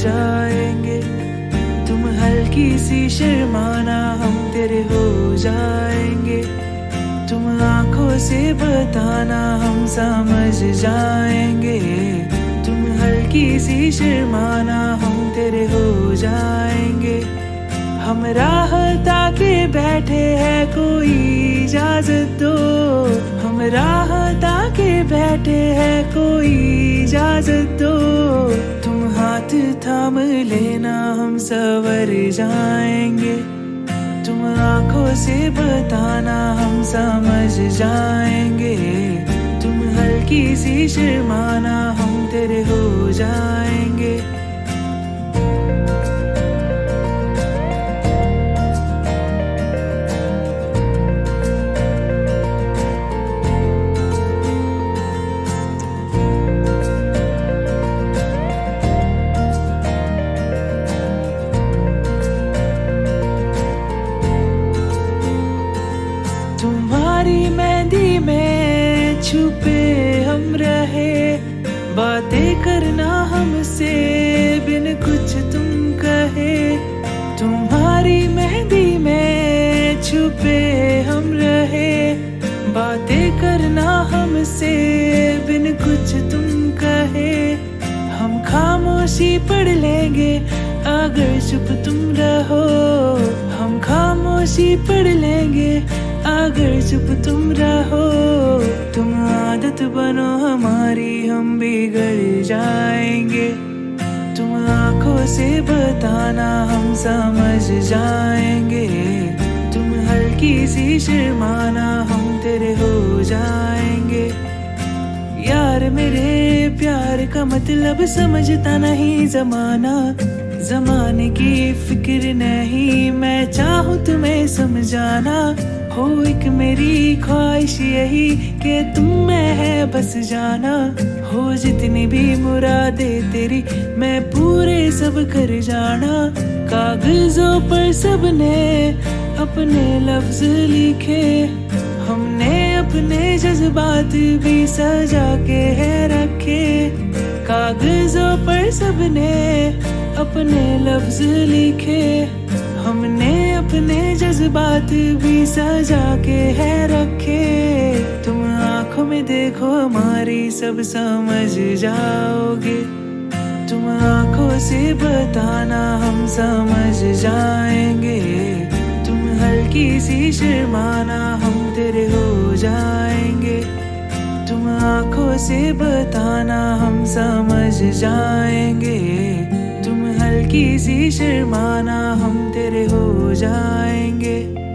जाएंगे। तुम हल्की सी शर्माना हम तेरे हो जाएंगे। तुम आंखों से बताना हम समझ जाएंगे। तुम हल्की सी शर्माना हम तेरे हो जाएंगे। हम राह ताके बैठे हैं कोई इजाजत दो। हम राह ताके बैठे हैं कोई इजाजत दो। तुम हाथ थाम लेना हम सवर जाएंगे। तुम आंखों से बताना हम समझ जाएंगे। तुम हल्की सी शर्माना हम तेरे हो जाएंगे। तुम्हारी मेहंदी में छुपे हम रहे। बातें करना हमसे बिन कुछ तुम कहे। तुम्हारी मेहंदी में छुपे हम रहे। बातें करना हमसे बिन कुछ तुम कहे। हम खामोशी पढ़ लेंगे अगर चुप तुम रहो। हम खामोशी पढ़ लेंगे अगर चुप तुम रहो। तुम आदत बनो हमारी हम बिगड़ जाएंगे। तुम आंखों से बताना हम समझ जाएंगे। तुम हल्की सी शर्माना हम तेरे हो जाएंगे। यार मेरे प्यार का मतलब समझता नहीं जमाना। जमाने की फिक्र नहीं मैं चाहूँ तुम्हें समझाना। हो एक मेरी ख्वाहिश यही कि तुम में है बस जाना। हो जितनी भी मुरादे तेरी मैं पूरे सब कर जाना। कागजों पर सबने अपने लफ्ज लिखे। हमने अपने जज्बात भी सजा के है रखे। कागजों पर सबने अपने लफ्ज लिखे। हमने अपने जज्बात भी सजा के है रखे। तुम आंखों में देखो हमारी सब समझ जाओगे। तुम आंखों से बताना हम समझ जाएंगे। तुम हल्की सी शर्माना हम तेरे हो जाएंगे। तुम आंखों से बताना हम समझ जाएंगे। तुम हल्की सी शर्माना हम तेरे हो जाएंगे।